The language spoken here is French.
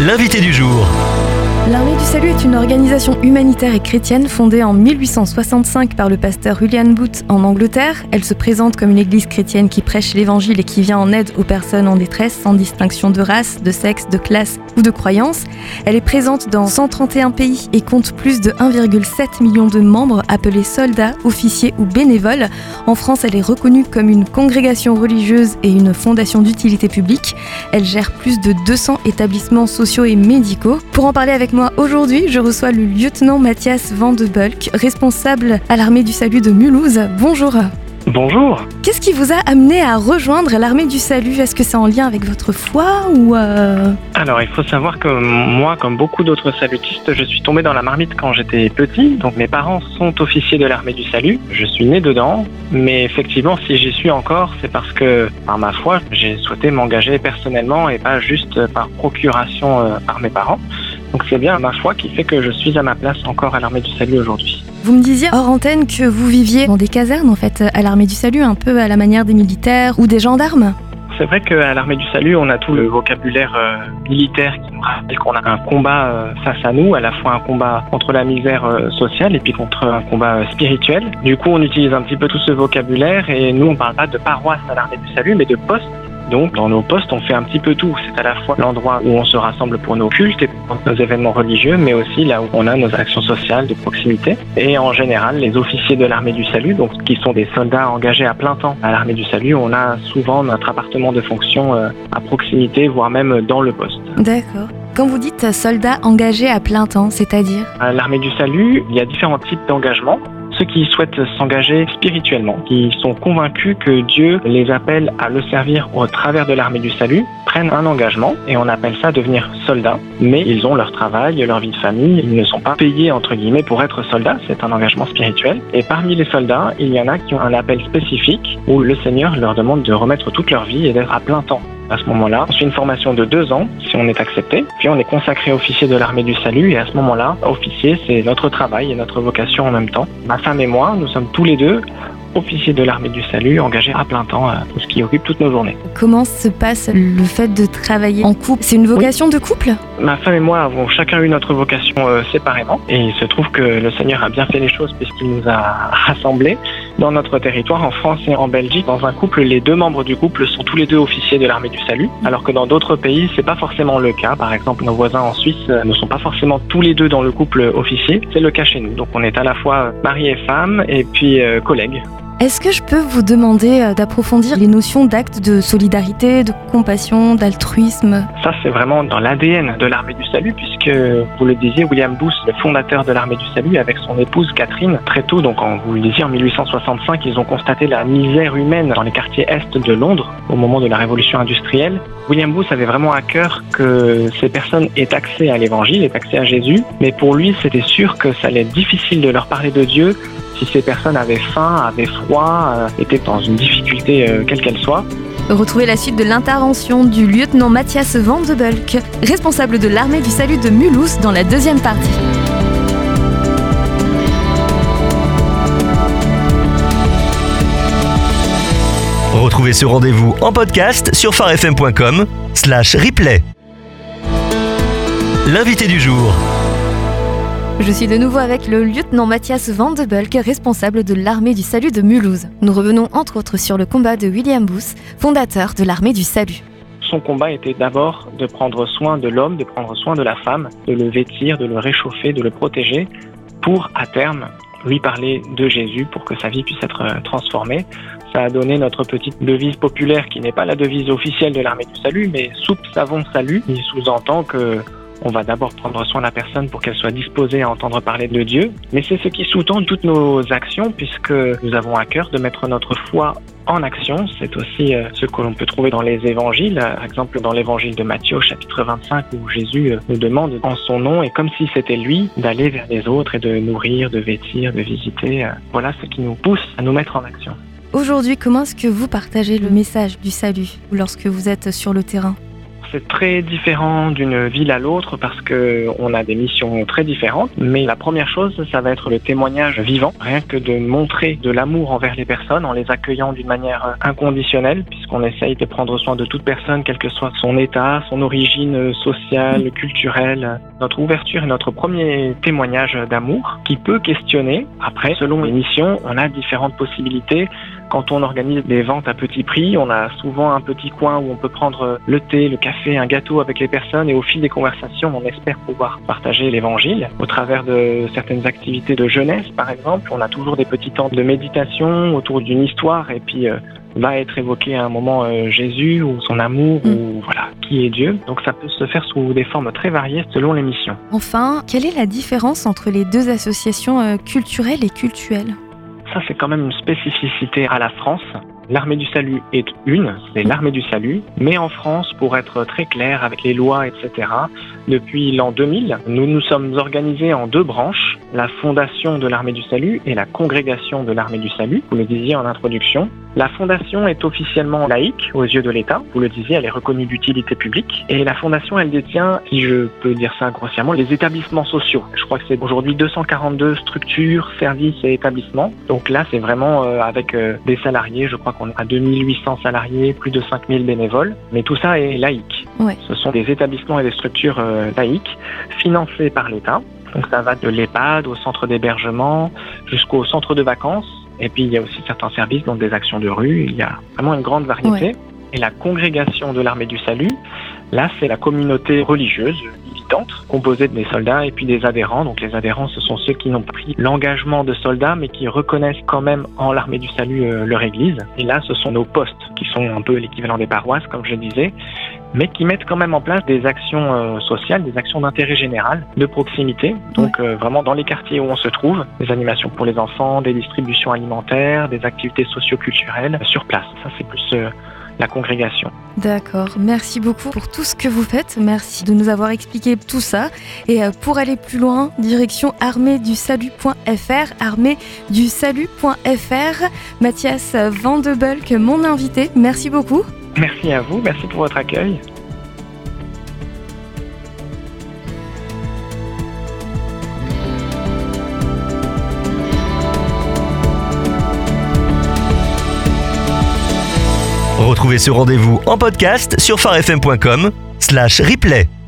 L'invité du jour. L'Armée du Salut est une organisation humanitaire et chrétienne fondée en 1865 par le pasteur William Booth en Angleterre. Elle se présente comme une église chrétienne qui prêche l'évangile et qui vient en aide aux personnes en détresse sans distinction de race, de sexe, de classe ou de croyance. Elle est présente dans 131 pays et compte plus de 1,7 million de membres appelés soldats, officiers ou bénévoles. En France, elle est reconnue comme une congrégation religieuse et une fondation d'utilité publique. Elle gère plus de 200 établissements sociaux et médicaux. Pour en parler avec moi aujourd'hui, je reçois le lieutenant Mathias Van de Bulck, responsable à l'Armée du Salut de Mulhouse. Bonjour. Bonjour. Qu'est-ce qui vous a amené à rejoindre l'Armée du Salut ? Est-ce que c'est en lien avec votre foi ou Alors, il faut savoir que moi, comme beaucoup d'autres salutistes, je suis tombé dans la marmite quand j'étais petit. Donc, mes parents sont officiers de l'Armée du Salut. Je suis né dedans. Mais effectivement, si j'y suis encore, c'est parce que, par ma foi, j'ai souhaité m'engager personnellement et pas juste par procuration par mes parents. Donc, c'est bien ma foi qui fait que je suis à ma place encore à l'Armée du Salut aujourd'hui. Vous me disiez hors antenne que vous viviez dans des casernes en fait à l'Armée du Salut, un peu à la manière des militaires ou des gendarmes. C'est vrai qu'à l'Armée du Salut, on a tout le vocabulaire militaire qui nous rappelle qu'on a un combat face à nous, à la fois un combat contre la misère sociale et puis contre un combat spirituel. Du coup, on utilise un petit peu tout ce vocabulaire et nous, on parle pas de paroisse à l'Armée du Salut, mais de poste. Donc, dans nos postes, on fait un petit peu tout. C'est à la fois l'endroit où on se rassemble pour nos cultes et pour nos événements religieux, mais aussi là où on a nos actions sociales de proximité. Et en général, les officiers de l'Armée du Salut, donc qui sont des soldats engagés à plein temps à l'Armée du Salut, on a souvent notre appartement de fonction à proximité, voire même dans le poste. D'accord. Quand vous dites soldats engagés à plein temps, c'est-à-dire ? À l'Armée du Salut, il y a différents types d'engagement. Ceux qui souhaitent s'engager spirituellement, qui sont convaincus que Dieu les appelle à le servir au travers de l'Armée du Salut, prennent un engagement et on appelle ça devenir soldat. Mais ils ont leur travail, leur vie de famille, ils ne sont pas payés entre guillemets pour être soldats, c'est un engagement spirituel. Et parmi les soldats, il y en a qui ont un appel spécifique où le Seigneur leur demande de remettre toute leur vie et d'être à plein temps. À ce moment-là, on suit une formation de 2 ans, si on est accepté, puis on est consacré officier de l'Armée du Salut, et à ce moment-là, officier, c'est notre travail et notre vocation en même temps. Ma femme et moi, nous sommes tous les deux officiers de l'Armée du Salut, engagés à plein temps, ce qui occupe toutes nos journées. Comment se passe le fait de travailler en couple ? C'est une vocation de couple ? Ma femme et moi avons chacun eu notre vocation séparément, et il se trouve que le Seigneur a bien fait les choses puisqu'il nous a rassemblés dans notre territoire, en France et en Belgique. Dans un couple, les 2 membres du couple sont tous les 2 officiers de l'Armée du Salut, alors que dans d'autres pays, c'est pas forcément le cas. Par exemple, nos voisins en Suisse ne sont pas forcément tous les 2 dans le couple officier. C'est le cas chez nous. Donc on est à la fois mari et femme, et puis collègues. Est-ce que je peux vous demander d'approfondir les notions d'actes de solidarité, de compassion, d'altruisme ? Ça, c'est vraiment dans l'ADN de l'Armée du Salut, puisque, vous le disiez, William Booth, le fondateur de l'Armée du Salut, avec son épouse Catherine, très tôt, donc vous le disiez, en 1865, ils ont constaté la misère humaine dans les quartiers est de Londres, au moment de la révolution industrielle. William Booth avait vraiment à cœur que ces personnes aient accès à l'Évangile, aient accès à Jésus, mais pour lui, c'était sûr que ça allait être difficile de leur parler de Dieu si ces personnes avaient faim, avaient froid, étaient dans une difficulté quelle qu'elle soit. Retrouvez la suite de l'intervention du lieutenant Mathias Van de Bulck, responsable de l'Armée du Salut de Mulhouse, dans la deuxième partie. Retrouvez ce rendez-vous en podcast sur farfm.com/replay. L'invité du jour. Je suis de nouveau avec le lieutenant Mathias Van de Bulck, responsable de l'Armée du Salut de Mulhouse. Nous revenons entre autres sur le combat de William Booth, fondateur de l'Armée du Salut. Son combat était d'abord de prendre soin de l'homme, de prendre soin de la femme, de le vêtir, de le réchauffer, de le protéger, pour à terme lui parler de Jésus pour que sa vie puisse être transformée. Ça a donné notre petite devise populaire qui n'est pas la devise officielle de l'Armée du Salut, mais soupe, savon, salut. Il sous-entend que on va d'abord prendre soin de la personne pour qu'elle soit disposée à entendre parler de Dieu. Mais c'est ce qui sous-tend toutes nos actions puisque nous avons à cœur de mettre notre foi en action. C'est aussi ce que l'on peut trouver dans les évangiles. Par exemple, dans l'évangile de Matthieu, chapitre 25, où Jésus nous demande en son nom, et comme si c'était lui, d'aller vers les autres et de nourrir, de vêtir, de visiter. Voilà ce qui nous pousse à nous mettre en action. Aujourd'hui, comment est-ce que vous partagez le message du salut lorsque vous êtes sur le terrain ? c'est très différent d'une ville à l'autre parce qu'on a des missions très différentes. Mais la première chose, ça va être le témoignage vivant. Rien que de montrer de l'amour envers les personnes en les accueillant d'une manière inconditionnelle, puisqu'on essaye de prendre soin de toute personne, quel que soit son état, son origine sociale, culturelle. Notre ouverture est notre premier témoignage d'amour qui peut questionner. Après, selon les missions, on a différentes possibilités. Quand on organise des ventes à petit prix, on a souvent un petit coin où on peut prendre le thé, le café, un gâteau avec les personnes et au fil des conversations, on espère pouvoir partager l'évangile. Au travers de certaines activités de jeunesse, par exemple, on a toujours des petits temps de méditation autour d'une histoire et puis va être évoqué à un moment Jésus ou son amour ou voilà, qui est Dieu. Donc ça peut se faire sous des formes très variées selon les missions. Enfin, quelle est la différence entre les deux associations culturelles et cultuelles ? Ça, c'est quand même une spécificité à la France. L'Armée du Salut est c'est l'Armée du Salut. Mais en France, pour être très clair avec les lois, etc., depuis l'an 2000, nous nous sommes organisés en 2 branches, la Fondation de l'Armée du Salut et la Congrégation de l'Armée du Salut, vous le disiez en introduction. La Fondation est officiellement laïque aux yeux de l'État, vous le disiez, elle est reconnue d'utilité publique. Et la Fondation, elle détient, si je peux dire ça grossièrement, les établissements sociaux. Je crois que c'est aujourd'hui 242 structures, services et établissements. Donc là, c'est vraiment avec des salariés, je crois qu'on est à 2800 salariés, plus de 5000 bénévoles. Mais tout ça est laïque. Ouais. Ce sont des établissements et des structures laïques financés par l'État. Donc ça va de l'EHPAD au centre d'hébergement jusqu'au centre de vacances. Et puis il y a aussi certains services, donc des actions de rue. Il y a vraiment une grande variété. Ouais. Et la Congrégation de l'Armée du Salut, là c'est la communauté religieuse militante composée des soldats et puis des adhérents. Donc les adhérents, ce sont ceux qui n'ont pas pris l'engagement de soldats mais qui reconnaissent quand même en l'Armée du Salut leur église. Et là ce sont nos postes qui sont un peu l'équivalent des paroisses comme je disais, mais qui mettent quand même en place des actions sociales, des actions d'intérêt général, de proximité. Donc vraiment dans les quartiers où on se trouve, des animations pour les enfants, des distributions alimentaires, des activités socio-culturelles sur place. Ça c'est plus la congrégation. D'accord, merci beaucoup pour tout ce que vous faites, merci de nous avoir expliqué tout ça. Et pour aller plus loin, direction armeedusalut.fr, armeedusalut.fr. Mathias Van de Bulck, mon invité, merci beaucoup. Merci à vous, merci pour votre accueil. Retrouvez ce rendez-vous en podcast sur farfm.com/replay.